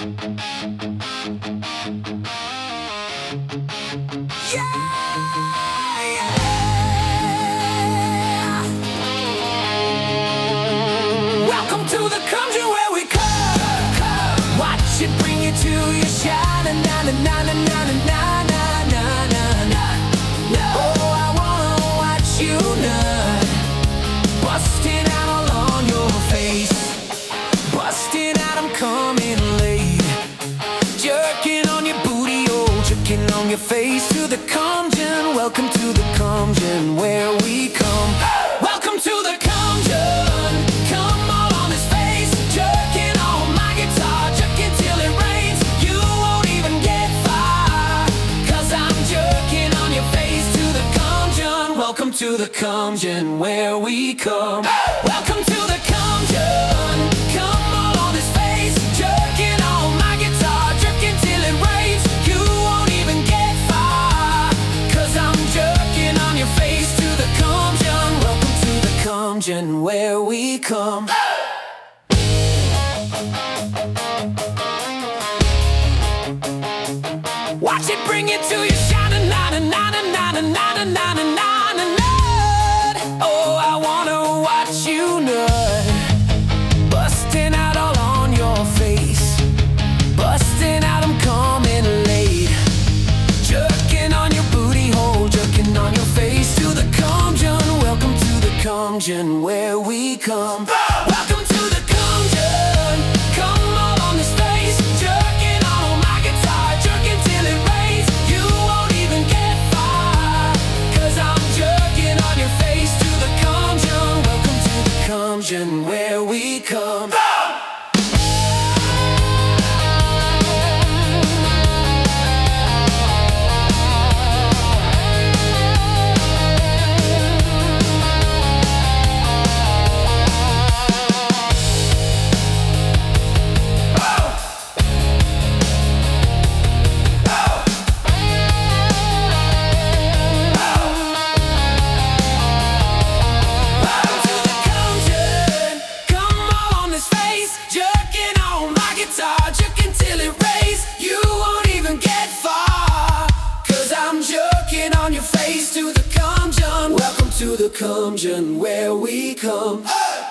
Welcome to the Come where we come. Watch it bring you to your shine. Na na na na na na na na na na. Oh, I wanna watch you nut, busting out all on your face, busting out, I'm coming late, jerking on your booty, oh, jerking on your face. To the Comgen, welcome to the Comgen where we come. Welcome to the Comgen. Come all on this face, jerking on my guitar, jerking till it rains. You won't even get far, 'cause I'm jerking on your face. To the Comgen, welcome to the Comgen where we come. Welcome to the Comgen. Come all on this face, jerking on my guitar, jerking till it rains. You won't even get far, 'cause I'm jerking on your face. To the Comgen, welcome to the Comgen where we come. Watch it bring you to your shining, na na na na na na na na na na na. Oh, I wanna watch you nut, busting out all on your face, busting out, I'm coming late, jerking on your booty hole, jerking on your face. To the Comgen, welcome to the Comgen where we come. Welcome to the Comgen. Come all on this face, jerking on my guitar, jerking till it rains. You won't even get far, 'cause I'm jerking on your face. To the Comgen, welcome to the Comgen where we come. Jerking till it rains, you won't even get far, 'cause I'm jerking on your face. To the Comgen, welcome to the Comgen where we come.